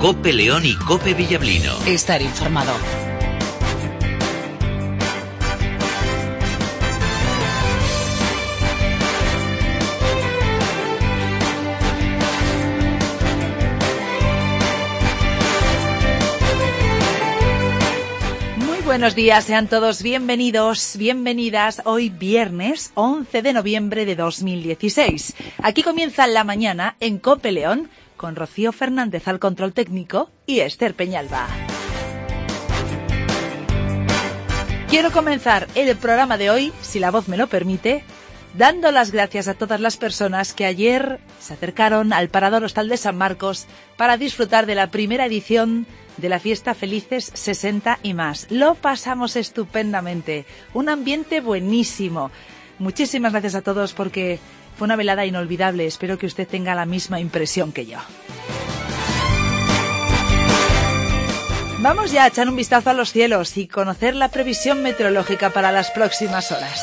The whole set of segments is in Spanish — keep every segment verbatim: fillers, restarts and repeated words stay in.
COPE León y COPE Villablino. Estar informado. Buenos días, sean todos bienvenidos, bienvenidas. Hoy viernes once de noviembre de dos mil dieciséis. Aquí comienza la mañana en COPE León con Rocío Fernández al control técnico y Esther Peñalba. Quiero comenzar el programa de hoy, si la voz me lo permite, dando las gracias a todas las personas que ayer se acercaron al Parador Hostal de San Marcos para disfrutar de la primera edición de la fiesta Felices sesenta y más. Lo pasamos estupendamente, un ambiente buenísimo. Muchísimas gracias a todos porque fue una velada inolvidable. Espero que usted tenga la misma impresión que yo. Vamos ya a echar un vistazo a los cielos y conocer la previsión meteorológica para las próximas horas.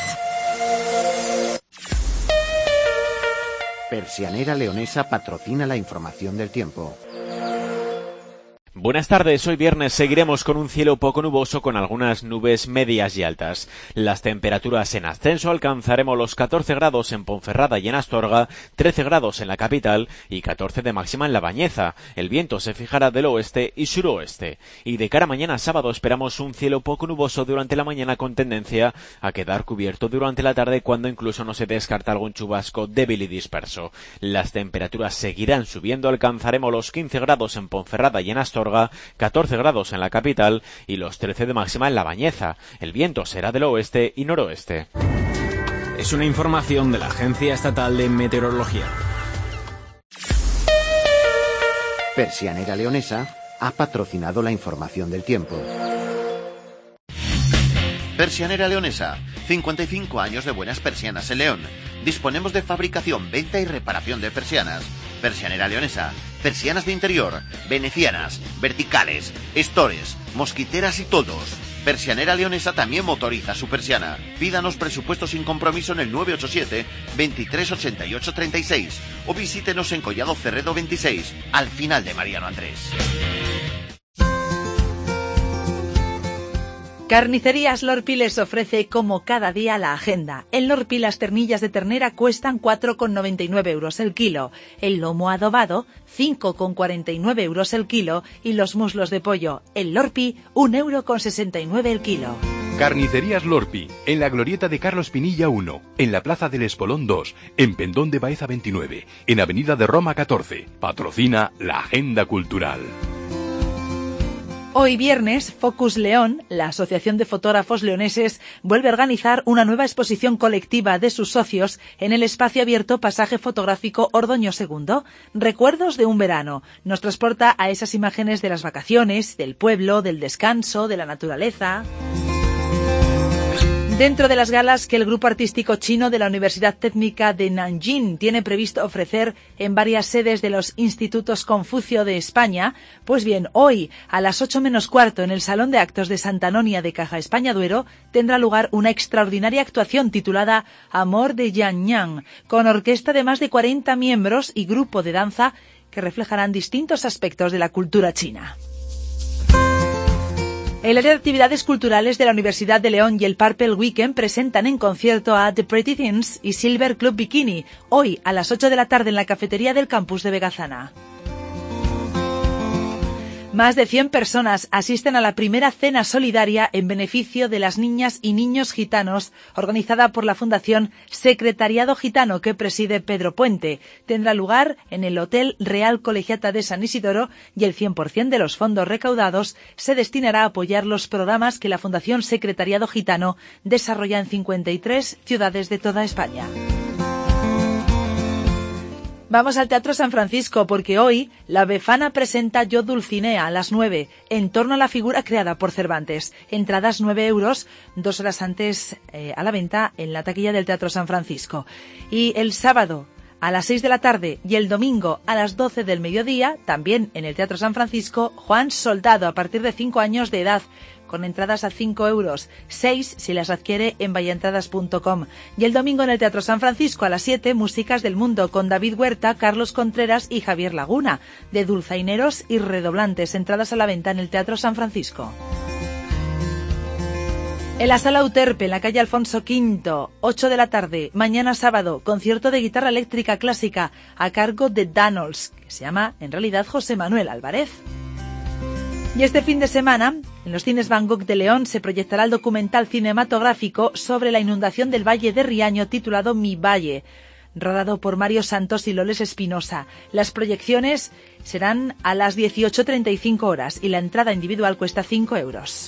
Persianera Leonesa patrocina la información del tiempo. Buenas tardes, hoy viernes seguiremos con un cielo poco nuboso con algunas nubes medias y altas. Las temperaturas en ascenso, alcanzaremos los catorce grados en Ponferrada y en Astorga, trece grados en la capital y catorce de máxima en La Bañeza. El viento se fijará del oeste y suroeste. Y de cara a mañana sábado esperamos un cielo poco nuboso durante la mañana con tendencia a quedar cubierto durante la tarde, cuando incluso no se descarta algún chubasco débil y disperso. Las temperaturas seguirán subiendo, alcanzaremos los quince grados en Ponferrada y en Astorga, catorce grados en la capital y los trece de máxima en La Bañeza. El viento será del oeste y noroeste. Es una información de la Agencia Estatal de Meteorología. Persianera Leonesa ha patrocinado la información del tiempo. Persianera Leonesa, cincuenta y cinco años de buenas persianas en León. Disponemos de fabricación, venta y reparación de persianas. Persianera Leonesa, persianas de interior, venecianas, verticales, estores, mosquiteras y toldos. Persianera Leonesa también motoriza su persiana. Pídanos presupuesto sin compromiso en el nueve ocho siete, veintitrés ochenta y ocho treinta y seis o visítenos en Collado Cerredo veintiséis, al final de Mariano Andrés. Carnicerías Lorpi les ofrece como cada día la agenda. En Lorpi las ternillas de ternera cuestan cuatro con noventa y nueve euros el kilo, el lomo adobado cinco con cuarenta y nueve euros el kilo y los muslos de pollo en Lorpi un euro con sesenta y nueve el kilo. Carnicerías Lorpi, en la glorieta de Carlos Pinilla uno, en la Plaza del Espolón dos, en Pendón de Baeza veintinueve, en Avenida de Roma catorce. Patrocina la Agenda Cultural. Hoy viernes, Focus León, la Asociación de Fotógrafos Leoneses, vuelve a organizar una nueva exposición colectiva de sus socios en el espacio abierto Pasaje Fotográfico Ordoño segundo. Recuerdos de un verano. Nos transporta a esas imágenes de las vacaciones, del pueblo, del descanso, de la naturaleza. Dentro de las galas que el grupo artístico chino de la Universidad Técnica de Nanjing tiene previsto ofrecer en varias sedes de los institutos Confucio de España, pues bien, hoy a las ocho menos cuarto en el Salón de Actos de Santa Anonia de Caja España Duero tendrá lugar una extraordinaria actuación titulada Amor de Yang Yang, con orquesta de más de cuarenta miembros y grupo de danza que reflejarán distintos aspectos de la cultura china. El área de actividades culturales de la Universidad de León y el Purple Weekend presentan en concierto a The Pretty Things y Silver Club Bikini, hoy a las ocho de la tarde en la cafetería del campus de Vegazana. Más de cien personas asisten a la primera cena solidaria en beneficio de las niñas y niños gitanos, organizada por la Fundación Secretariado Gitano que preside Pedro Puente. Tendrá lugar en el Hotel Real Colegiata de San Isidoro y el cien por ciento de los fondos recaudados se destinará a apoyar los programas que la Fundación Secretariado Gitano desarrolla en cincuenta y tres ciudades de toda España. Vamos al Teatro San Francisco porque hoy la Befana presenta Yo Dulcinea a las nueve, en torno a la figura creada por Cervantes. Entradas nueve euros, dos horas antes eh, a la venta en la taquilla del Teatro San Francisco. Y el sábado a las seis de la tarde y el domingo a las doce del mediodía, también en el Teatro San Francisco, Juan Soldado a partir de cinco años de edad, con entradas a cinco euros, seis si las adquiere en vallaentradas punto com. Y el domingo en el Teatro San Francisco a las siete, Músicas del Mundo con David Huerta, Carlos Contreras y Javier Laguna, de dulzaineros y redoblantes, entradas a la venta en el Teatro San Francisco. En la Sala Euterpe, en la calle Alfonso quinto, ocho de la tarde, mañana sábado, concierto de guitarra eléctrica clásica a cargo de Danols, que se llama en realidad José Manuel Álvarez. Y este fin de semana, en los cines Van Gogh de León, se proyectará el documental cinematográfico sobre la inundación del Valle de Riaño titulado Mi Valle, rodado por Mario Santos y Loles Espinosa. Las proyecciones serán a las dieciocho treinta y cinco horas y la entrada individual cuesta cinco euros.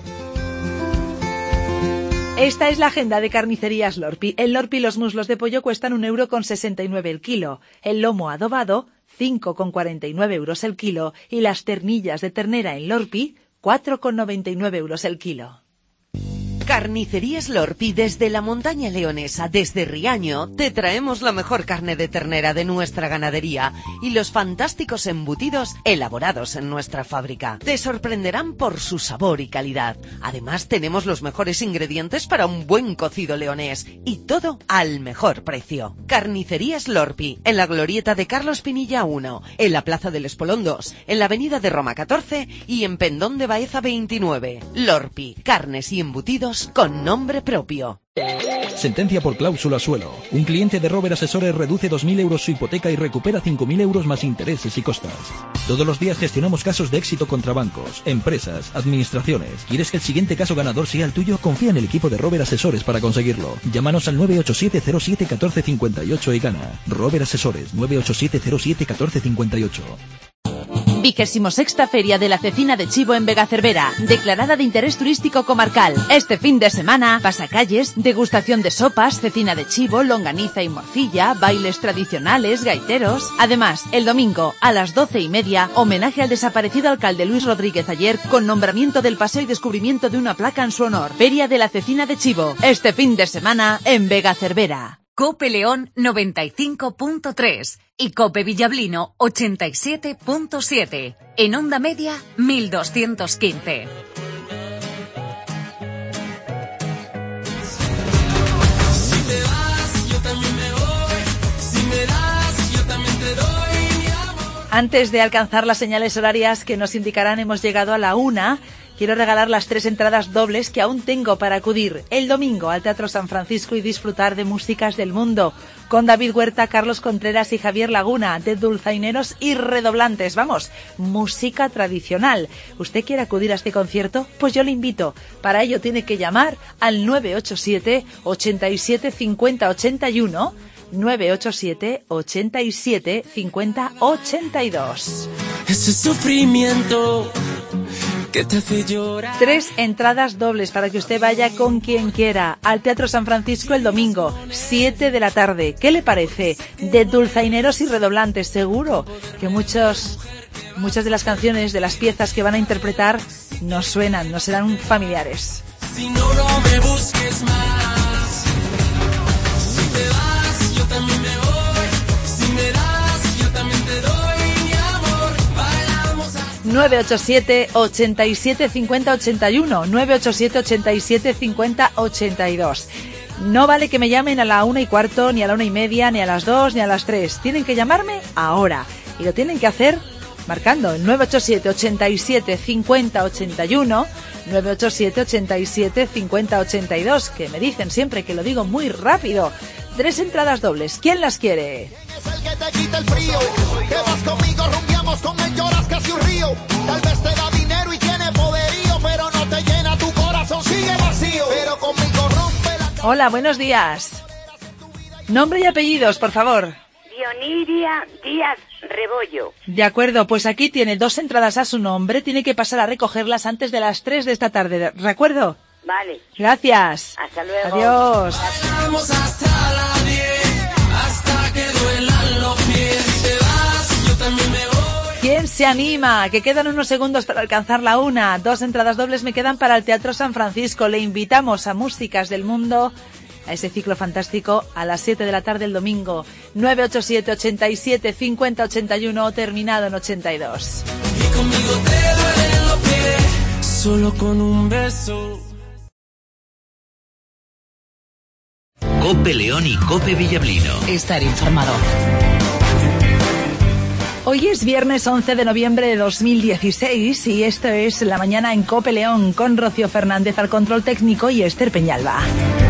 Esta es la agenda de Carnicerías Lorpi. En Lorpi los muslos de pollo cuestan un euro con sesenta y nueve el kilo, el lomo adobado cinco con cuarenta y nueve euros el kilo y las ternillas de ternera en Lorpi cuatro con noventa y nueve euros el kilo. Carnicerías Lorpi, desde la montaña leonesa, desde Riaño, te traemos la mejor carne de ternera de nuestra ganadería y los fantásticos embutidos elaborados en nuestra fábrica. Te sorprenderán por su sabor y calidad. Además, tenemos los mejores ingredientes para un buen cocido leonés y todo al mejor precio. Carnicerías Lorpi, en la glorieta de Carlos Pinilla uno, en la Plaza del Espolón dos, en la avenida de Roma catorce y en Pendón de Baeza veintinueve. Lorpi, carnes y embutidos con nombre propio. Sentencia por cláusula suelo. Un cliente de Rober Asesores reduce dos mil euros su hipoteca y recupera cinco mil euros más intereses y costas. Todos los días gestionamos casos de éxito contra bancos, empresas, administraciones. ¿Quieres que el siguiente caso ganador sea el tuyo? Confía en el equipo de Rober Asesores para conseguirlo. Llámanos al nueve ocho siete cero siete uno cuatro cinco ocho y gana. Rober Asesores, nueve ocho siete cero siete uno cuatro cinco ocho. Vigésimo sexta Feria de la Cecina de Chivo en Vega Cervera, declarada de interés turístico comarcal. Este fin de semana, pasacalles, degustación de sopas, cecina de chivo, longaniza y morcilla, bailes tradicionales, gaiteros. Además, el domingo, a las doce y media, homenaje al desaparecido alcalde Luis Rodríguez Ayer, con nombramiento del paseo y descubrimiento de una placa en su honor. Feria de la Cecina de Chivo, este fin de semana en Vega Cervera. Cope León noventa y cinco punto tres y Cope Villablino ochenta y siete punto siete. En onda media mil doscientos quince. Si te vas, yo también me voy. Si me das, yo también te doy mi amor. Antes de alcanzar las señales horarias que nos indicarán, hemos llegado a la una. Quiero regalar las tres entradas dobles que aún tengo para acudir el domingo al Teatro San Francisco y disfrutar de Músicas del Mundo con David Huerta, Carlos Contreras y Javier Laguna, de dulzaineros y redoblantes. Vamos, música tradicional. ¿Usted quiere acudir a este concierto? Pues yo le invito. Para ello tiene que llamar al nueve ocho siete, ochenta y siete, cincuenta, ochenta y uno, nueve ocho siete, ochenta y siete, cincuenta, ochenta y dos. Ese sufrimiento que te hace llorar. Tres entradas dobles para que usted vaya con quien quiera al Teatro San Francisco el domingo, siete de la tarde. ¿Qué le parece? De dulzaineros y redoblantes. Seguro que muchos, muchas de las canciones, de las piezas que van a interpretar nos suenan, nos serán familiares. Si no, no me busques más. Si te vas, yo también me voy. Si me das, yo también te doy. nueve ocho siete, ochenta y siete, cincuenta, ochenta y uno, nueve ocho siete, ochenta y siete, cincuenta, ochenta y dos. No vale que me llamen a la una y cuarto, ni a la una y media, ni a las dos, ni a las tres. Tienen que llamarme ahora. Y lo tienen que hacer marcando el nueve ocho siete, ochenta y siete, cincuenta, ochenta y uno, nueve ocho siete, ochenta y siete, cincuenta, ochenta y dos, que me dicen siempre que lo digo muy rápido. Tres entradas dobles. ¿Quién las quiere? Es el que te quita el frío. Te vas conmigo, rumbiamos con él, lloras casi un río. Tal vez te da dinero y tiene poderío, pero no te llena tu corazón, sigue vacío. Pero conmigo rompe la... Hola, buenos días. Nombre y apellidos, por favor. Dioniria Díaz Rebollo. De acuerdo, pues aquí tiene dos entradas a su nombre. Tiene que pasar a recogerlas antes de las tres de esta tarde, ¿de acuerdo? Vale. Gracias. Hasta luego. Adiós. Bailamos hasta la diez, hasta que duelan los pies. Si te vas, yo también me voy. ¿Quién se anima? Que quedan unos segundos para alcanzar la una. Dos entradas dobles me quedan para el Teatro San Francisco. Le invitamos a Músicas del Mundo, a ese ciclo fantástico, a las siete de la tarde el domingo. nueve ocho siete, ochenta y siete, cincuenta, ochenta y uno, terminado en ochenta y dos. Y conmigo te duelen los pies. solo con un beso. Cope León y Cope Villablino. Estar informado. Hoy es viernes once de noviembre de dos mil dieciséis y esto es La Mañana en Cope León con Rocío Fernández al control técnico y Esther Peñalba.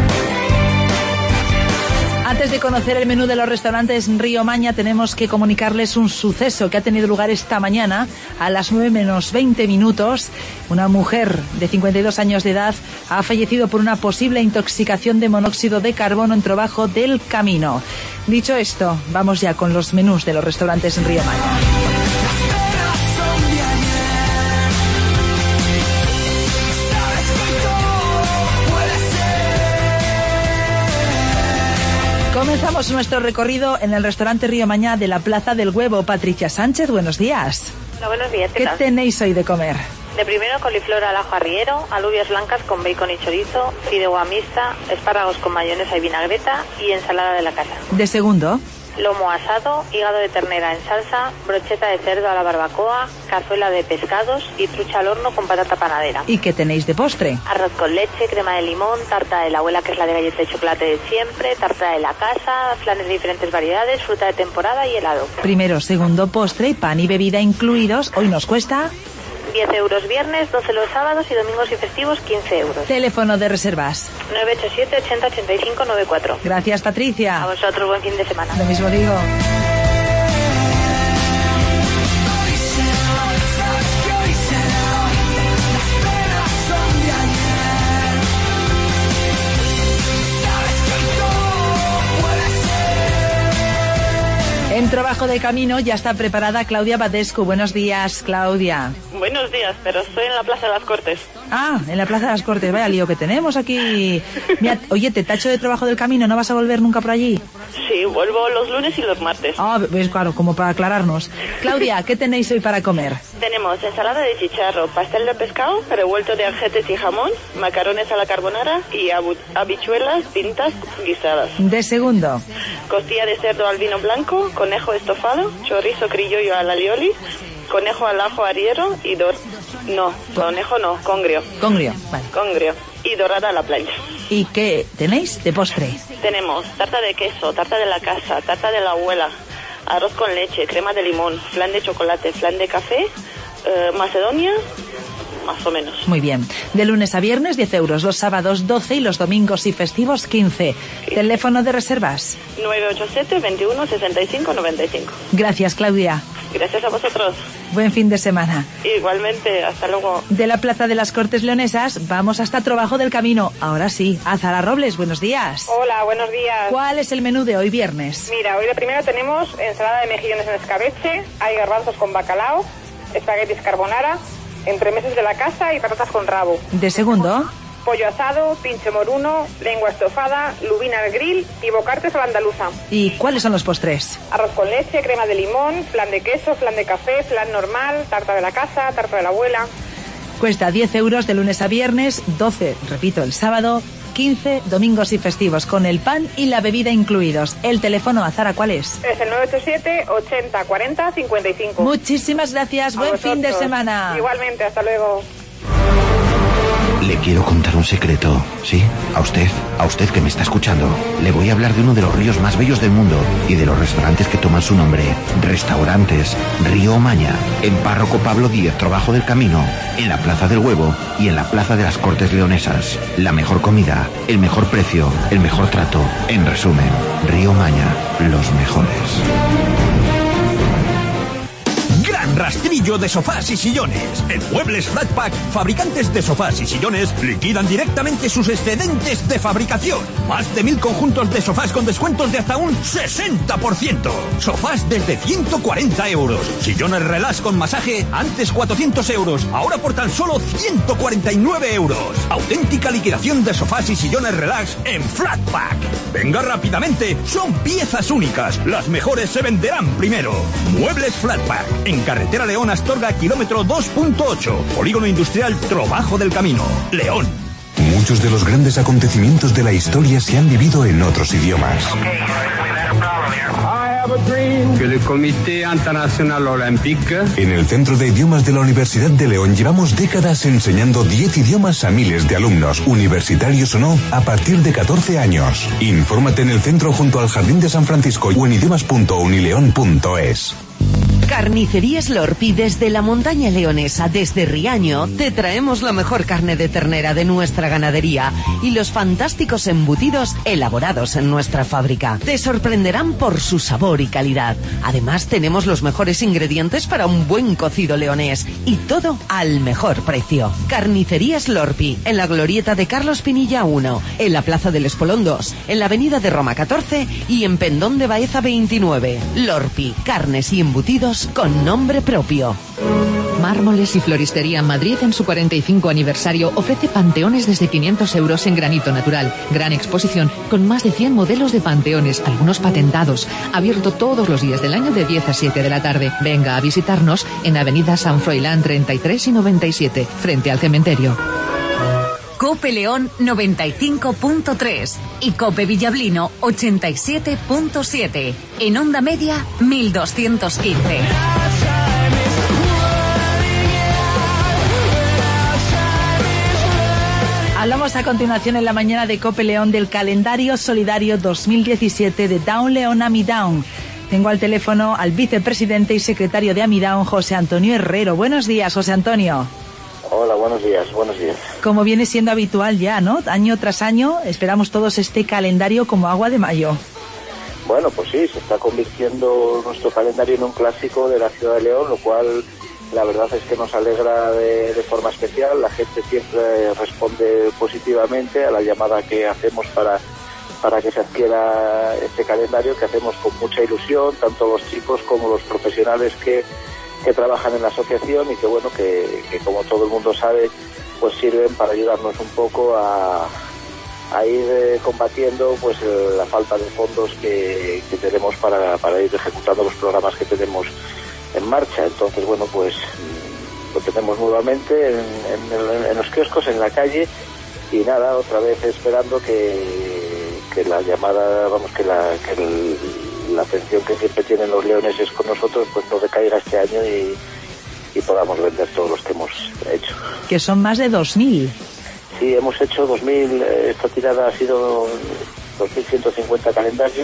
Antes de conocer el menú de los restaurantes Río Maña, tenemos que comunicarles un suceso que ha tenido lugar esta mañana a las nueve menos veinte minutos. Una mujer de cincuenta y dos años de edad ha fallecido por una posible intoxicación de monóxido de carbono en Trabajo del Camino. Dicho esto, vamos ya con los menús de los restaurantes Río Maña. Comenzamos nuestro recorrido en el restaurante Río Maña de la Plaza del Huevo. Patricia Sánchez, buenos días. Hola, buenos días. ¿Qué, ¿Qué tal? tenéis hoy de comer? De primero, coliflor al ajo arriero, alubias blancas con bacon y chorizo, fideuá mixta, espárragos con mayonesa y vinagreta y ensalada de la casa. De segundo, lomo asado, hígado de ternera en salsa, brocheta de cerdo a la barbacoa, cazuela de pescados y trucha al horno con patata panadera. ¿y qué tenéis de postre? Arroz con leche, crema de limón, tarta de la abuela, que es la de galleta de chocolate de siempre, tarta de la casa, flanes de diferentes variedades, fruta de temporada y helado. Primero, segundo, postre, pan y bebida incluidos. Hoy nos cuesta diez euros viernes, doce los sábados y domingos y festivos, quince euros. Teléfono de reservas. nueve ocho siete, ochenta, ochenta y cinco, noventa y cuatro. Gracias, Patricia. A vosotros, buen fin de semana. Lo mismo digo. En Trabajo de Camino ya está preparada Claudia Badescu. Buenos días, Claudia. Buenos días, pero estoy en la Plaza de las Cortes. Ah, en la Plaza de las Cortes. Vaya lío que tenemos aquí. Mira, oye, te tacho de Trabajo del Camino. ¿No vas a volver nunca por allí? Sí, vuelvo los lunes y los martes. Ah, pues claro, como para aclararnos. Claudia, ¿qué tenéis hoy para comer? Tenemos ensalada de chicharro, pastel de pescado, revuelto de ajetes y jamón, macarrones a la carbonara y habu- habichuelas pintas guisadas. De segundo. Costilla de cerdo al vino blanco, conejo estofado, chorizo criollo al alioli, conejo al ajo arriero y dor... No, conejo no, congrio. Congrio, vale. Congrio. Y dorada a la plancha. ¿Y qué tenéis de postre? Tenemos tarta de queso, tarta de la casa, tarta de la abuela, arroz con leche, crema de limón, flan de chocolate, flan de café, eh, macedonia, más o menos. Muy bien. De lunes a viernes, diez euros. Los sábados, doce y los domingos y festivos, quince. Sí. Teléfono de reservas. nueve ocho siete, veintiuno, sesenta y cinco, noventa y cinco. Gracias, Claudia. Gracias a vosotros. Buen fin de semana. Igualmente, hasta luego. De la Plaza de las Cortes Leonesas, vamos hasta Trabajo del Camino. Ahora sí, a Zara Robles, buenos días. Hola, buenos días. ¿Cuál es el menú de hoy viernes? Mira, hoy de primero tenemos ensalada de mejillones en escabeche, hay garbanzos con bacalao, espaguetis carbonara, entremeses de la casa y patatas con rabo. De segundo, pollo asado, pincho moruno, lengua estofada, lubina al grill y bocartes a la andaluza. ¿y cuáles son los postres? Arroz con leche, crema de limón, flan de queso, flan de café, flan normal, tarta de la casa, tarta de la abuela. Cuesta diez euros de lunes a viernes, doce, repito, el sábado, quince domingos y festivos, con el pan y la bebida incluidos. ¿El teléfono a Zara cuál es? Es el nueve ocho siete, ochenta, cuarenta, cincuenta y cinco. Muchísimas gracias, a buen vosotros. Fin de semana. Igualmente, hasta luego. Le quiero contar un secreto, ¿sí? A usted, a usted que me está escuchando. Le voy a hablar de uno de los ríos más bellos del mundo y de los restaurantes que toman su nombre. Restaurantes Río Maña, en Párroco Pablo Díez, Trabajo del Camino, en la Plaza del Huevo y en la Plaza de las Cortes Leonesas. La mejor comida, el mejor precio, el mejor trato. En resumen, Río Maña, los mejores. Gran rastrillo de sofás y sillones. En Muebles Flatpack, fabricantes de sofás y sillones liquidan directamente sus excedentes de fabricación. Más de mil conjuntos de sofás con descuentos de hasta un sesenta por ciento. Sofás desde ciento cuarenta euros. Sillones relax con masaje, antes cuatrocientos euros, ahora por tan solo ciento cuarenta y nueve euros. Auténtica liquidación de sofás y sillones relax en Flatpack. Venga rápidamente, son piezas únicas. Las mejores se venderán primero. Muebles Flatpack, en Carretera León Astorga, kilómetro dos punto ocho. Polígono Industrial Trabajo del Camino, León. Muchos de los grandes acontecimientos de la historia se han vivido en otros idiomas. que el Comité Internacional Olympique. En el Centro de Idiomas de la Universidad de León llevamos décadas enseñando diez idiomas a miles de alumnos, universitarios o no, a partir de catorce años. Infórmate en el centro junto al Jardín de San Francisco o en idiomas punto unileón punto es. Carnicerías Lorpi desde la montaña leonesa, desde Riaño, te traemos la mejor carne de ternera de nuestra ganadería y los fantásticos embutidos elaborados en nuestra fábrica. Te sorprenderán por su sabor y calidad. Además, tenemos los mejores ingredientes para un buen cocido leonés y todo al mejor precio. Carnicerías Lorpi, en la glorieta de Carlos Pinilla uno, en la Plaza del Espolón dos, en la Avenida de Roma catorce y en Pendón de Baeza veintinueve. Lorpi, carnes y embutidos con nombre propio. Mármoles y Floristería Madrid en su cuarenta y cinco aniversario ofrece panteones desde quinientos euros en granito natural. Gran exposición con más de cien modelos de panteones, algunos patentados. Abierto todos los días del año de diez a siete de la tarde. Venga a visitarnos en Avenida San Froilán treinta y tres y noventa y siete, frente al cementerio. Cope León noventa y cinco punto tres y Cope Villablino ochenta y siete punto siete. En onda media mil doscientos quince. Hablamos a continuación en la mañana de Cope León del calendario solidario dos mil diecisiete de Down León Amidown. Tengo al teléfono al vicepresidente y secretario de Amidown, José Antonio Herrero. Buenos días, José Antonio. Hola, buenos días, buenos días. Como viene siendo habitual ya, ¿no? Año tras año esperamos todos este calendario como agua de mayo. Bueno, pues sí, se está convirtiendo nuestro calendario en un clásico de la ciudad de León, lo cual la verdad es que nos alegra de, de forma especial. La gente siempre responde positivamente a la llamada que hacemos para, para que se adquiera este calendario, que hacemos con mucha ilusión, tanto los chicos como los profesionales que que trabajan en la asociación y que bueno que, que como todo el mundo sabe pues sirven para ayudarnos un poco a, a ir eh, combatiendo pues eh, la falta de fondos que, que tenemos para, para ir ejecutando los programas que tenemos en marcha. Entonces bueno pues lo tenemos nuevamente en, en, en los kioscos, en la calle, y nada, otra vez esperando que, que la llamada, vamos, que la que el, la atención que siempre tienen los leoneses con nosotros pues no decaiga este año y, y podamos vender todos los que hemos hecho. Que son más de dos mil. Sí, hemos hecho dos mil, esta tirada ha sido dos mil ciento cincuenta calendarios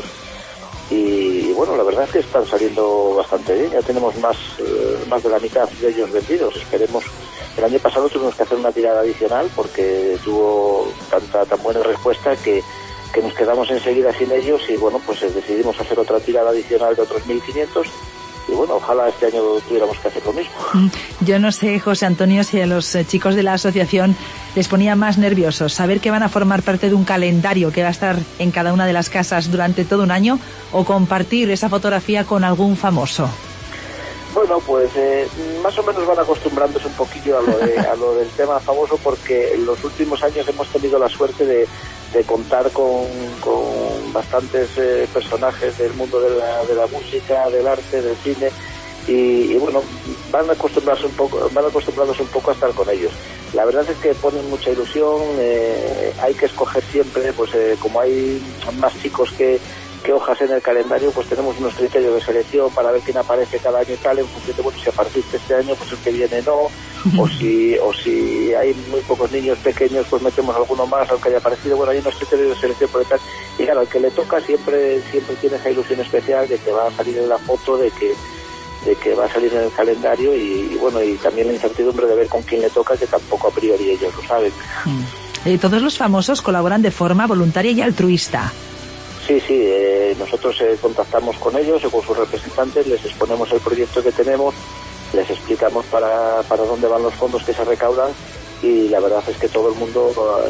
y, y bueno, la verdad es que están saliendo bastante bien. Ya tenemos más, eh, más de la mitad de ellos vendidos. Esperemos. El año pasado tuvimos que hacer una tirada adicional porque tuvo tanta tan buena respuesta que que nos quedamos enseguida sin ellos y bueno, pues decidimos hacer otra tirada adicional de otros mil quinientos y bueno, ojalá este año tuviéramos que hacer lo mismo. Yo no sé, José Antonio, si a los chicos de la asociación les ponía más nerviosos saber que van a formar parte de un calendario que va a estar en cada una de las casas durante todo un año o compartir esa fotografía con algún famoso. Bueno, pues eh, más o menos van acostumbrándose un poquillo a lo, de, a lo del tema famoso, porque en los últimos años hemos tenido la suerte de, de contar con, con bastantes eh, personajes del mundo de la, de la música, del arte, del cine, y, y bueno, van a acostumbrarse un poco, van acostumbrándose un poco a estar con ellos. La verdad es que ponen mucha ilusión, eh, hay que escoger siempre, pues eh, como hay más chicos que que hojas en el calendario, pues tenemos unos criterios de selección para ver quién aparece cada año y tal, en función de, bueno, si apareciste este año, pues el que viene no, o si o si hay muy pocos niños pequeños, pues metemos alguno más, aunque haya aparecido. Bueno, hay unos criterios de selección por detrás, y claro, al que le toca siempre siempre tiene esa ilusión especial de que va a salir en la foto, de que de que va a salir en el calendario, y, y bueno, y también la incertidumbre de ver con quién le toca, que tampoco a priori ellos lo saben. Eh, todos los famosos colaboran de forma voluntaria y altruista. Sí, sí, eh, nosotros eh, contactamos con ellos o con sus representantes, les exponemos el proyecto que tenemos, les explicamos para, para dónde van los fondos que se recaudan, y la verdad es que todo el mundo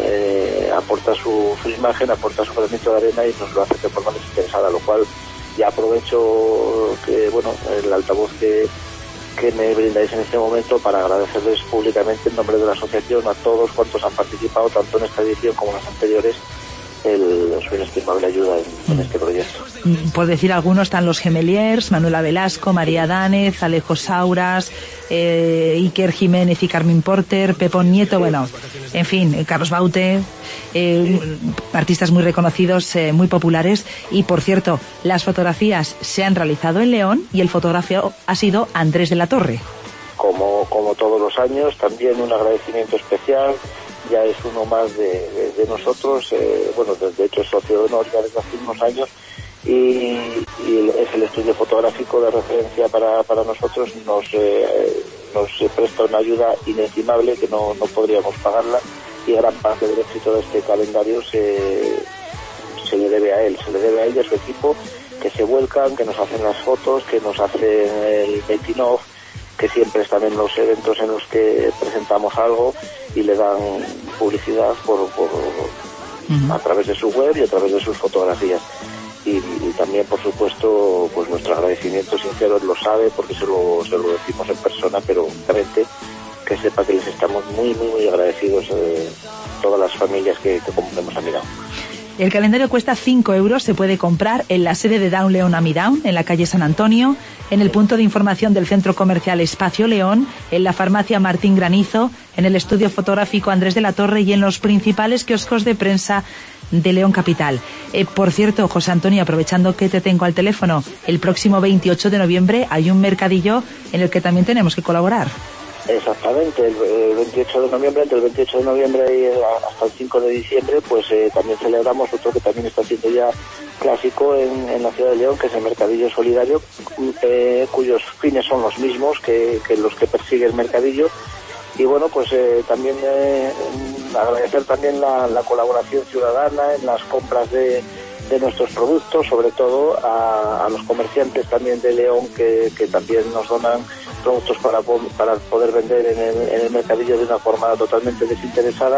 eh, aporta su, su imagen, aporta su granito de arena y nos lo hace de forma desinteresada, lo cual ya aprovecho que, bueno, el altavoz que, que me brindáis en este momento para agradecerles públicamente en nombre de la asociación a todos cuantos han participado tanto en esta edición como en las anteriores el, sido su inestimable ayuda en, en este proyecto. Por decir algunos, están los Gemeliers, Manuela Velasco, María Dánez, Alejo Sauras, eh, Iker Jiménez y Carmen Porter, Pepón Nieto, bueno, en fin, Carlos Baute, eh, artistas muy reconocidos, eh, muy populares. Y por cierto, las fotografías se han realizado en León y el fotógrafo ha sido Andrés de la Torre. Como, como todos los años, también un agradecimiento especial. Ya es uno más de, de, de nosotros, eh, bueno, de hecho es socio de honor ya desde hace unos años, y, y es el estudio fotográfico de referencia para, para nosotros. Nos, eh, nos presta una ayuda inestimable que no, no podríamos pagarla, y gran parte del éxito de este calendario se, se le debe a él, se le debe a él y a su equipo, que se vuelcan, que nos hacen las fotos, que nos hacen el making of, que siempre están en los eventos en los que presentamos algo y le dan publicidad por, por uh-huh. a través de su web y a través de sus fotografías. Y, y también, por supuesto, pues nuestro agradecimiento sincero, él lo sabe porque se lo, se lo decimos en persona, pero realmente que sepa que les estamos muy, muy, muy agradecidos eh, todas las familias que, que compremos a Midown. El calendario cuesta cinco euros, se puede comprar en la sede de Down León a Midown, en la calle San Antonio, en el punto de información del Centro Comercial Espacio León, en la farmacia Martín Granizo, en el estudio fotográfico Andrés de la Torre y en los principales kioscos de prensa de León Capital. Eh, por cierto, José Antonio, aprovechando que te tengo al teléfono, el próximo veintiocho de noviembre hay un mercadillo en el que también tenemos que colaborar. Exactamente, el, el veintiocho de noviembre, entre el veintiocho de noviembre y hasta el cinco de diciembre, pues eh, también celebramos otro que también está siendo ya clásico en, en la ciudad de León, que es el Mercadillo Solidario, eh, cuyos fines son los mismos que, que los que persigue el Mercadillo. Y bueno, pues eh, también eh, agradecer también la, la colaboración ciudadana en las compras de, de nuestros productos, sobre todo a, a los comerciantes también de León que, que también nos donan productos para, para poder vender en el, en el mercadillo de una forma totalmente desinteresada.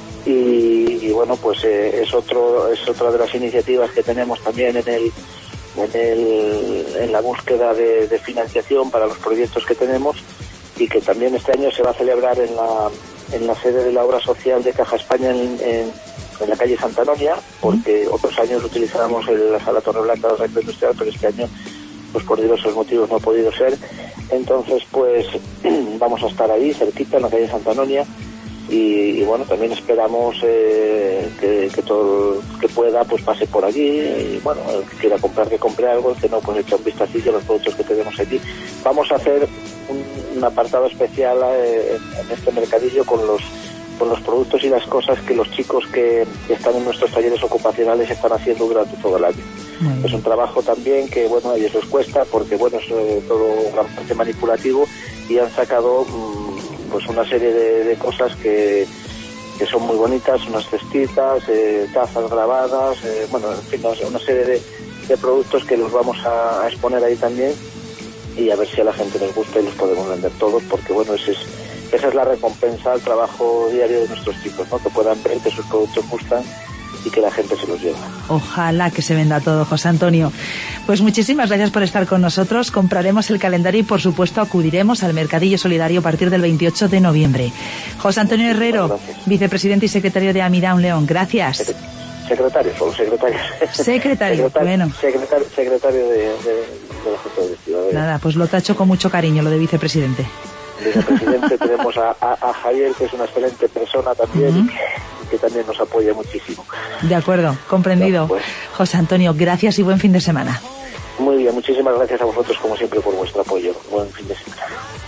Y, y bueno, pues eh, es otro es otra de las iniciativas que tenemos también en el en, el, en la búsqueda de, de financiación para los proyectos que tenemos, y que también este año se va a celebrar en la en la sede de la obra social de Caja España en, en, en la calle Santa Anonia, porque otros años utilizábamos el, la sala Torreblanca del Recreo Industrial, pero este año pues por diversos motivos no ha podido ser. Entonces pues vamos a estar ahí cerquita en la calle Santa Anonia, y, y bueno, también esperamos eh, que, que todo el que pueda pues pase por allí, y bueno, el que quiera comprar que compre algo, el que no pues echa un vistacillo a los productos que tenemos allí. Vamos a hacer un, un apartado especial eh, en, en este mercadillo con los con los productos y las cosas que los chicos que, que están en nuestros talleres ocupacionales están haciendo durante todo el año. Mm. Es un trabajo también que, bueno, a ellos les cuesta porque, bueno, es eh, todo gran parte manipulativo, y han sacado mmm, pues una serie de, de cosas que, que son muy bonitas, unas cestitas, eh, tazas grabadas, eh, bueno, en fin, una serie de, de productos que los vamos a, a exponer ahí también, y a ver si a la gente les gusta y los podemos vender todos, porque, bueno, ese es Esa es la recompensa al trabajo diario de nuestros chicos, ¿no? Que puedan ver que sus productos gustan y que la gente se los lleva. Ojalá que se venda todo, José Antonio. Pues muchísimas gracias por estar con nosotros. Compraremos el calendario y, por supuesto, acudiremos al Mercadillo Solidario a partir del veintiocho de noviembre. José Antonio Herrero, vicepresidente y secretario de Amidown León. Gracias. Secretario, solo secretario. Secretario, secretario bueno. Secretario, secretario de, de, de la Junta Directiva. Nada, pues lo tacho con mucho cariño, lo de vicepresidente. Vicepresidente tenemos a, a, a Javier, que es una excelente persona también, uh-huh. y que también nos apoya muchísimo. De acuerdo, comprendido. Pues, José Antonio, gracias y buen fin de semana. Muy bien, muchísimas gracias a vosotros como siempre por vuestro apoyo. Buen fin de semana.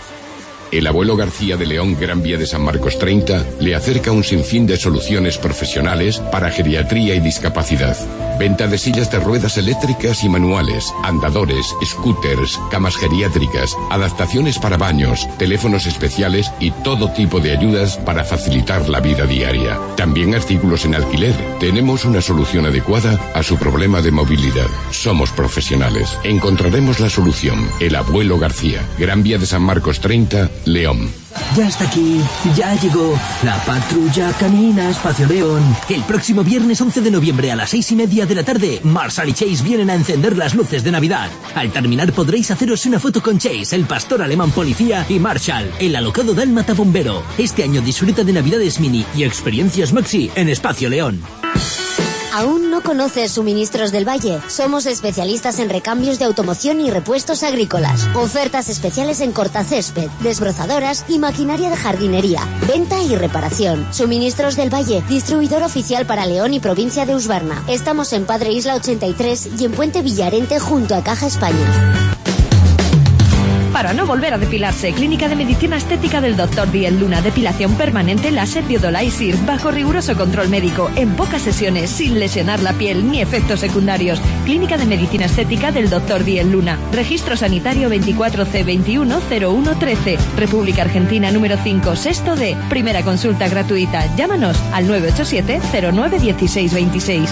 El Abuelo García de León, Gran Vía de San Marcos treinta, le acerca un sinfín de soluciones profesionales para geriatría y discapacidad. Venta de sillas de ruedas eléctricas y manuales, andadores, scooters, camas geriátricas, adaptaciones para baños, teléfonos especiales y todo tipo de ayudas para facilitar la vida diaria. También artículos en alquiler. Tenemos una solución adecuada a su problema de movilidad. Somos profesionales. Encontraremos la solución. El Abuelo García, Gran Vía de San Marcos treinta, León. Ya está aquí, ya llegó la patrulla canina Espacio León. El próximo viernes once de noviembre a las seis y media de la tarde, Marshall y Chase vienen a encender las luces de Navidad. Al terminar podréis haceros una foto con Chase, el pastor alemán policía, y Marshall, el alocado dálmata bombero. Este año disfruta de Navidades mini y experiencias maxi en Espacio León. ¿Aún no conoces Suministros del Valle? Somos especialistas en recambios de automoción y repuestos agrícolas. Ofertas especiales en cortacésped, desbrozadoras y maquinaria de jardinería. Venta y reparación. Suministros del Valle, distribuidor oficial para León y provincia de Usbarna. Estamos en Padre Isla ochenta y tres y en Puente Villarente junto a Caja España. Para no volver a depilarse, Clínica de Medicina Estética del doctor Díez Luna. Depilación permanente láser biodolaisir bajo riguroso control médico, en pocas sesiones, sin lesionar la piel ni efectos secundarios. Clínica de Medicina Estética del doctor Díez Luna. Registro sanitario veinticuatro C veintiuno cero uno trece. República Argentina número cinco, sexto D. Primera consulta gratuita. Llámanos al nueve ocho siete cero nueve uno seis dos seis.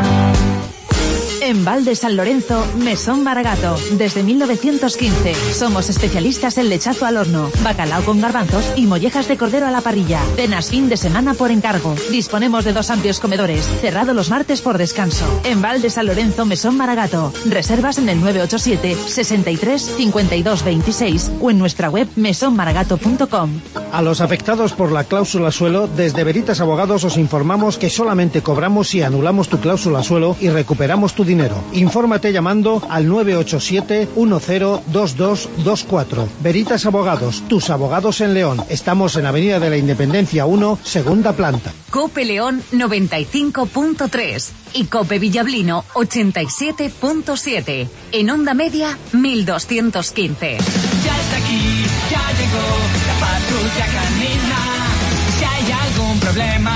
En Val de San Lorenzo, Mesón Maragato. Desde mil novecientos quince. Somos especialistas en lechazo al horno, bacalao con garbanzos y mollejas de cordero a la parrilla. Cenas fin de semana por encargo. Disponemos de dos amplios comedores, cerrado los martes por descanso. En Val de San Lorenzo, Mesón Maragato. Reservas en el nueve ocho siete sesenta y tres cincuenta y dos veintiséis o en nuestra web mesón maragato punto com. A los afectados por la cláusula suelo, desde Veritas Abogados os informamos que solamente cobramos si anulamos tu cláusula suelo y recuperamos tu dinero. Infórmate llamando al nueve ocho siete uno cero dos dos dos cuatro. Veritas Abogados, tus abogados en León. Estamos en Avenida de la Independencia uno, segunda planta. Cope León noventa y cinco punto tres y Cope Villablino ochenta y siete punto siete. En onda media mil doscientos quince. Ya está aquí, ya llegó la patrulla canina. Si hay algún problema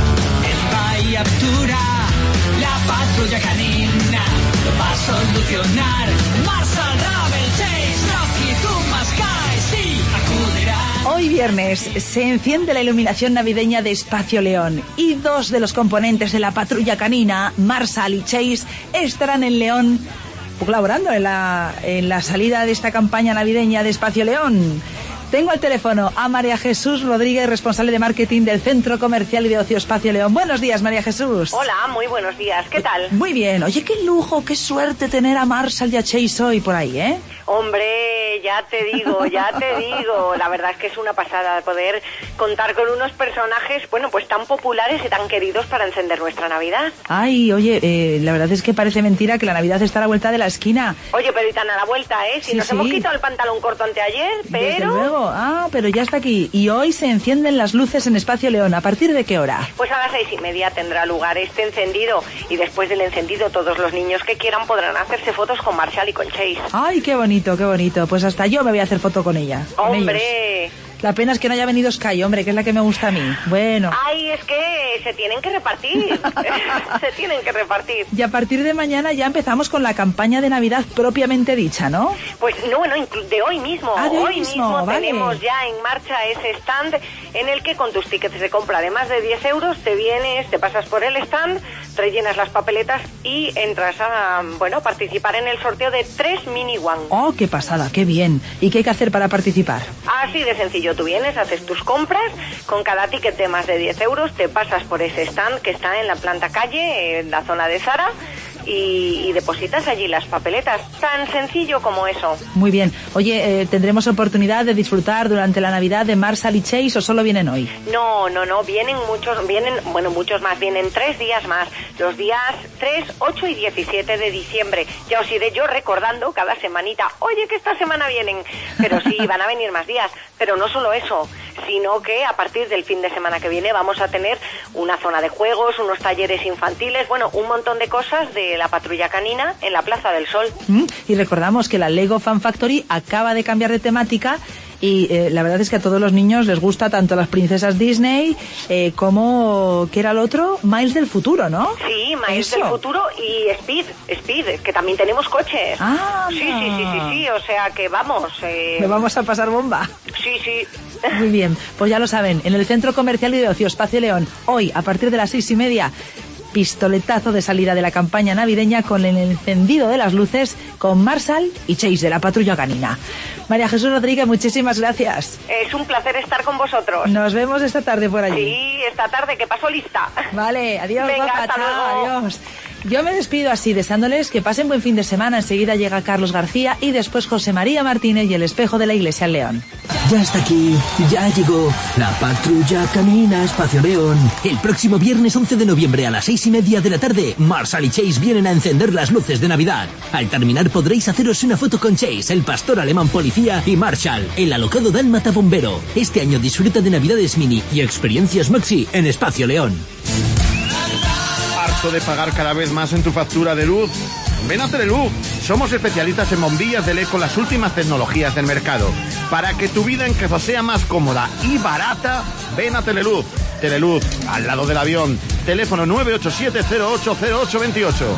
en Bahía Futura, la patrulla canina lo va a solucionar. Marshall, Ravel, Chase, Rocky, Zuma, Sky, sí, acudirá. Hoy viernes se enciende la iluminación navideña de Espacio León y dos de los componentes de la patrulla canina, Marshall y Chase, estarán en León colaborando en la, en la salida de esta campaña navideña de Espacio León. Tengo al teléfono a María Jesús Rodríguez, responsable de marketing del Centro Comercial y de Ocio Espacio León. Buenos días, María Jesús. Hola, muy buenos días. ¿Qué tal? Muy bien. Oye, qué lujo, qué suerte tener a Marshall y a Chase hoy por ahí, ¿eh? Hombre, ya te digo, ya te digo. La verdad es que es una pasada poder contar con unos personajes, bueno, pues tan populares y tan queridos para encender nuestra Navidad. Ay, oye, eh, la verdad es que parece mentira que la Navidad está a la vuelta de la esquina. Oye, pero y tan a la vuelta, ¿eh? Si Sí, nos sí. hemos quitado el pantalón corto anteayer, pero... Desde luego. Ah, pero ya está aquí. Y hoy se encienden las luces en Espacio León. ¿A partir de qué hora? Pues a las seis y media tendrá lugar este encendido y después del encendido todos los niños que quieran podrán hacerse fotos con Marshall y con Chase. Ay, qué bonito, qué bonito. Pues hasta yo me voy a hacer foto con ella. con ¡Hombre! ellos. La pena es que no haya venido Sky, hombre, que es la que me gusta a mí. Bueno. Ay, es que se tienen que repartir. Se tienen que repartir. Y a partir de mañana ya empezamos con la campaña de Navidad propiamente dicha, ¿no? Pues no, bueno, inclu- de hoy mismo. Ah, de hoy hoy mismo, mismo vale. tenemos ya en marcha ese stand en el que con tus tickets de compra de más de diez euros te vienes, te pasas por el stand, rellenas las papeletas y entras a, bueno, participar en el sorteo de tres mini one. Oh, qué pasada, qué bien. ¿Y qué hay que hacer para participar? Así de sencillo, tú vienes, haces tus compras, con cada ticket de más de diez euros te pasas por ese stand que está en la planta calle, en la zona de Zara, y, y depositas allí las papeletas. Tan sencillo como eso. Muy bien. Oye, eh, ¿tendremos oportunidad de disfrutar durante la Navidad de Marshall y Chase o solo vienen hoy? No, no, no, vienen muchos, vienen, bueno, muchos más, vienen tres días más, los días tres, ocho y diecisiete de diciembre. Ya os iré yo recordando cada semanita, oye, que esta semana vienen, pero sí, van a venir más días, pero no solo eso, sino que a partir del fin de semana que viene vamos a tener una zona de juegos, unos talleres infantiles, bueno, un montón de cosas de la patrulla canina en la Plaza del Sol. ¿Mm? Y recordamos que la Lego Fan Factory acaba de cambiar de temática y eh, la verdad es que a todos los niños les gusta tanto las princesas Disney eh, como, ¿qué era el otro? Miles del futuro, ¿no? Sí, Miles Eso. del futuro y Speed, Speed, que también tenemos coches. Ah, sí, sí, sí, sí, sí, o sea que vamos. Eh... Me vamos a pasar bomba. Sí, sí. Muy bien, pues ya lo saben, en el Centro Comercial y de Ocio Espacio León, hoy a partir de las seis y media, pistoletazo de salida de la campaña navideña con el encendido de las luces con Marshall y Chase de la patrulla canina. María Jesús Rodríguez, muchísimas gracias. Es un placer estar con vosotros. Nos vemos esta tarde por allí. Sí, esta tarde, que paso lista. Vale, adiós, Venga, guapa, hasta chao, luego. adiós. Yo me despido así, deseándoles que pasen buen fin de semana. Enseguida llega Carlos García y después José María Martínez y el espejo de la Iglesia en León. Ya está aquí, ya llegó la patrulla canina Espacio León. El próximo viernes once de noviembre a las seis y media de la tarde, Marshall y Chase vienen a encender las luces de Navidad. Al terminar podréis haceros una foto con Chase, el pastor alemán policía, y Marshall, el alocado dálmata bombero. Este año disfruta de Navidades mini y experiencias maxi en Espacio León. ¿Harto de pagar cada vez más en tu factura de luz? Ven a Teleluz. Somos especialistas en bombillas de L E D con las últimas tecnologías del mercado. Para que tu vida en casa sea más cómoda y barata, ven a Teleluz. Teleluz, al lado del avión. Teléfono nueve ocho siete cero ocho cero ocho dos ocho.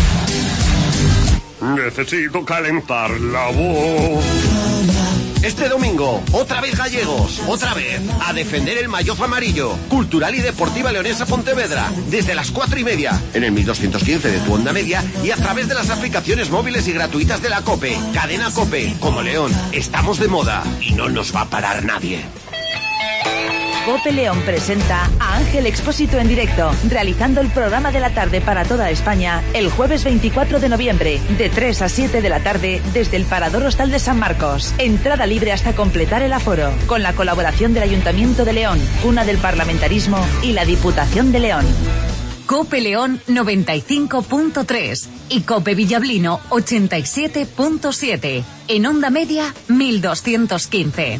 Necesito calentar la voz. Este domingo, otra vez gallegos, otra vez, a defender el maillot amarillo. Cultural y Deportiva Leonesa Pontevedra, desde las cuatro y media, en el mil doscientos quince de tu onda media y a través de las aplicaciones móviles y gratuitas de la COPE. Cadena COPE, como León, estamos de moda y no nos va a parar nadie. COPE León presenta a Ángel Expósito en directo, realizando el programa de la tarde para toda España el jueves veinticuatro de noviembre, de tres a siete de la tarde, desde el Parador Hostal de San Marcos. Entrada libre hasta completar el aforo, con la colaboración del Ayuntamiento de León, Cuna del Parlamentarismo y la Diputación de León. COPE León noventa y cinco punto tres y COPE Villablino ochenta y siete punto siete. En onda media mil doscientos quince.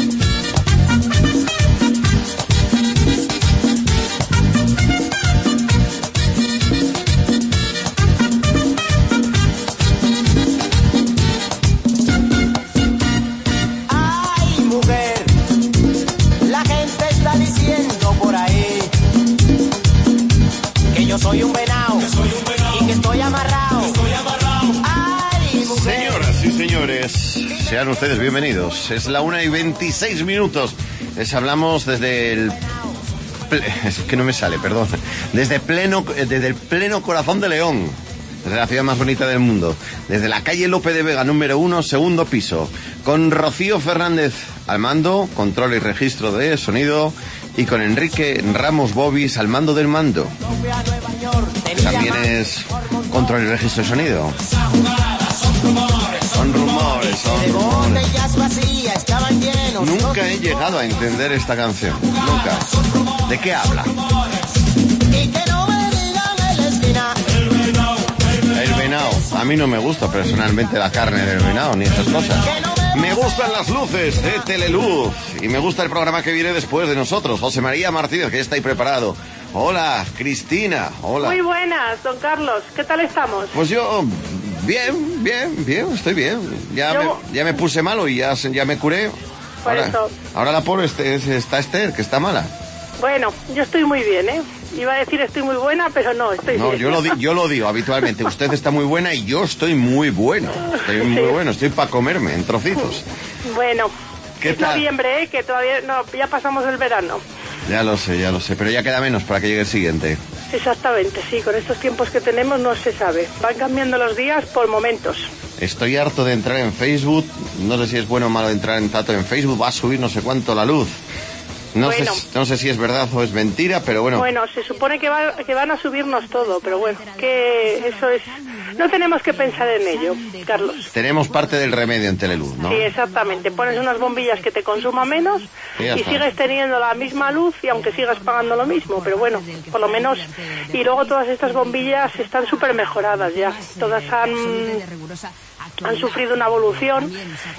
Soy un venado y que estoy amarrado. Ay, mujer. Señoras y señores, sean ustedes bienvenidos. Es la una y veintiséis minutos. Les hablamos desde el... Es que no me sale, perdón. Desde, pleno, desde el pleno corazón de León. Desde la ciudad más bonita del mundo. Desde la calle Lope de Vega, número uno, segundo piso. Con Rocío Fernández al mando, control y registro de sonido. Y con Enrique Ramos Bobis al mando del mando. También es control y registro de sonido. Son rumores, son rumores. Nunca he llegado a entender esta canción. Nunca. ¿De qué habla? El venado. A mí no me gusta personalmente la carne del venado ni esas cosas. Me gustan las luces de Teleluz y me gusta el programa que viene después de nosotros. José María Martínez, que ya está ahí preparado. Hola, Cristina. Hola. Muy buenas, don Carlos. ¿Qué tal estamos? Pues yo, bien, bien, bien, estoy bien. Ya, yo... me, ya me puse malo y ya, ya me curé. Por ahora, eso. Ahora la pobre está Esther, que está mala. Bueno, yo estoy muy bien, ¿eh? Iba a decir estoy muy buena, pero no, estoy no, bien. yo lo, di, yo lo digo habitualmente. Usted está muy buena y yo estoy muy bueno. Estoy muy sí. bueno, estoy para comerme en trocitos. Bueno, ¿qué es tal? noviembre, ¿eh? Que todavía no, ya pasamos el verano. Ya lo sé, ya lo sé, pero ya queda menos para que llegue el siguiente. Exactamente, sí, con estos tiempos que tenemos no se sabe. Van cambiando los días por momentos. Estoy harto de entrar en Facebook. No sé si es bueno o malo entrar en tanto en Facebook. Va a subir no sé cuánto la luz. No, bueno. sé, no sé si es verdad o es mentira, pero bueno. Bueno, se supone que, va, que van a subirnos todo, pero bueno, que eso es... No tenemos que pensar en ello, Carlos. Tenemos parte del remedio en Teleluz, ¿no? Sí, exactamente. Pones unas bombillas que te consuman menos y, y sigues teniendo la misma luz y aunque sigas pagando lo mismo, pero bueno, por lo menos... Y luego todas estas bombillas están súper mejoradas ya. Todas han... han sufrido una evolución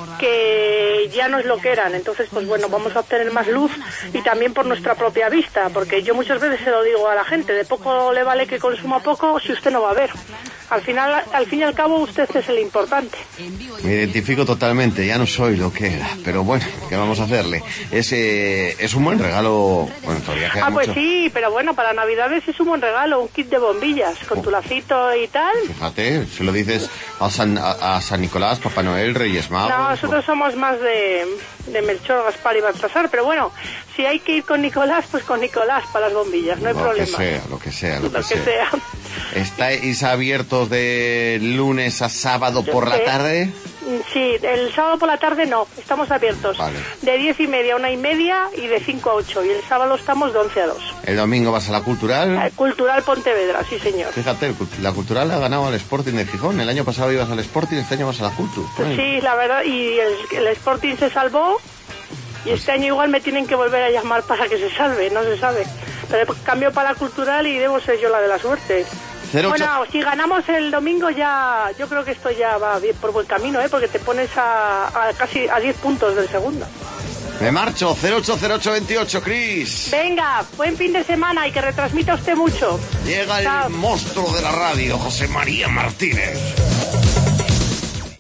que ya no es lo que eran. Entonces, pues bueno, vamos a obtener más luz y también por nuestra propia vista, porque yo muchas veces se lo digo a la gente, de poco le vale que consuma poco si usted no va a ver. Al final, al fin y al cabo, usted es el importante. Me identifico totalmente, ya no soy lo que era, pero bueno, ¿qué vamos a hacerle? Es, eh, es un buen regalo. Bueno, todavía queda Ah, pues mucho. sí, pero bueno, para Navidades es un buen regalo, un kit de bombillas con oh. tu lacito y tal. Fíjate, se lo dices a San, a, a San Nicolás, Papá Noel, Reyes Magos. No, nosotros somos más de, de Melchor, Gaspar y Baltasar, pero bueno, si hay que ir con Nicolás, pues con Nicolás para las bombillas, no hay lo problema. Que sea, lo que sea, lo, lo que, que sea. sea. ¿Estáis abiertos de lunes a sábado Yo por sé. la tarde? Sí, el sábado por la tarde no, estamos abiertos. Vale. De diez y media a una y media y de cinco a ocho. Y el sábado estamos de once a dos. El domingo vas a la Cultural. El Cultural Pontevedra, sí señor. Fíjate, la Cultural ha ganado al Sporting de Gijón. El año pasado ibas al Sporting, este año vas a la Cultu. Sí, la verdad, y el, el Sporting se salvó. Y este año igual me tienen que volver a llamar para que se salve, no se sabe. Pero cambio para la Cultural y debo ser yo la de la suerte. Cero Bueno, ocho... si ganamos el domingo ya, yo creo que esto ya va bien por buen camino, ¿eh? Porque te pones a, a casi a diez puntos del segundo. Me marcho, cero ocho cero ocho veintiocho, Cris. Venga, buen fin de semana y que retransmita usted mucho. Llega el Chao. monstruo de la radio, José María Martínez.